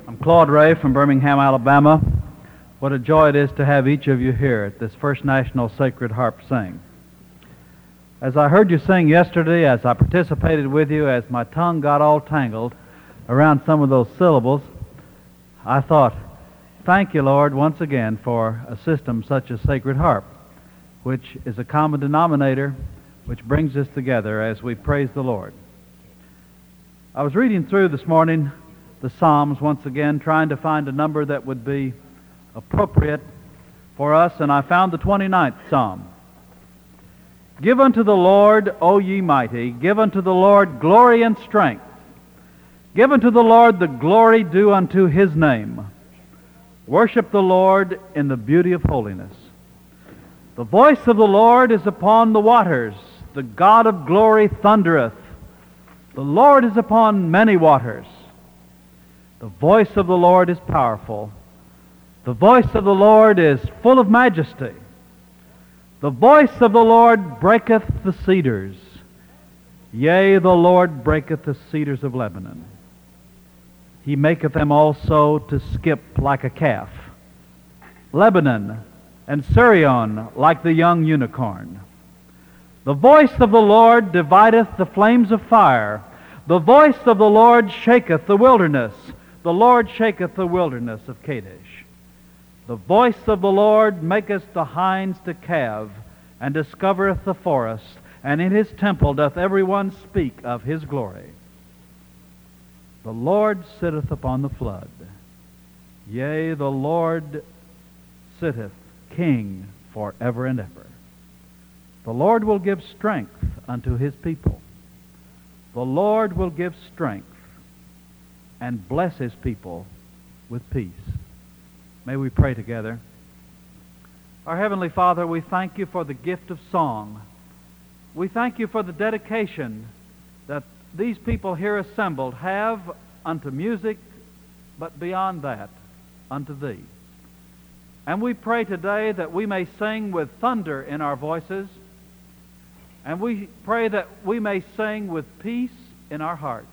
I'm Claude Ray from Birmingham, Alabama. What a joy it is to have each of you here at this First National Sacred Harp Sing. As I heard you sing yesterday, as I participated with you, as my tongue got all tangled around some of those syllables, I thought, thank you, Lord, once again for a system such as Sacred Harp, which is a common denominator which brings us together as we praise the Lord. I was reading through this morning the Psalms once again, trying to find a number that would be appropriate for us, and I found the 29th Psalm. Give unto the Lord, O ye mighty, give unto the Lord glory and strength. Give unto the Lord the glory due unto His name. Worship the Lord in the beauty of holiness. The voice of the Lord is upon the waters. The God of glory thundereth. The Lord is upon many waters. The voice of the Lord is powerful. The voice of the Lord is full of majesty. The voice of the Lord breaketh the cedars. Yea, the Lord breaketh the cedars of Lebanon. He maketh them also to skip like a calf. Lebanon and Sirion like the young unicorn. The voice of the Lord divideth the flames of fire. The voice of the Lord shaketh the wilderness. The Lord shaketh the wilderness of Kadesh. The voice of the Lord maketh the hinds to calve, and discovereth the forest, and in His temple doth every one speak of His glory. The Lord sitteth upon the flood. Yea, the Lord sitteth King forever and ever. The Lord will give strength unto His people. The Lord will give strength and bless His people with peace. May we pray together. Our Heavenly Father, we thank You for the gift of song. We thank You for the dedication that these people here assembled have unto music, but beyond that, unto Thee. And we pray today that we may sing with thunder in our voices, and we pray that we may sing with peace in our hearts.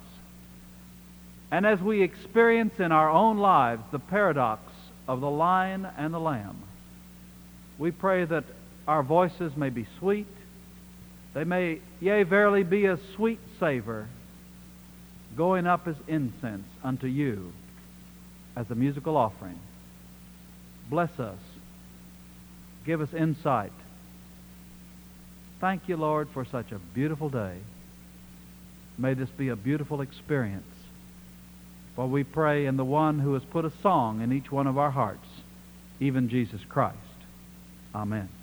And as we experience in our own lives the paradox of the lion and the lamb, we pray that our voices may be sweet. They may, yea, verily be a sweet savor, going up as incense unto You as a musical offering. Bless us. Give us insight. Thank You, Lord, for such a beautiful day. May this be a beautiful experience. For we pray in the One who has put a song in each one of our hearts, even Jesus Christ. Amen.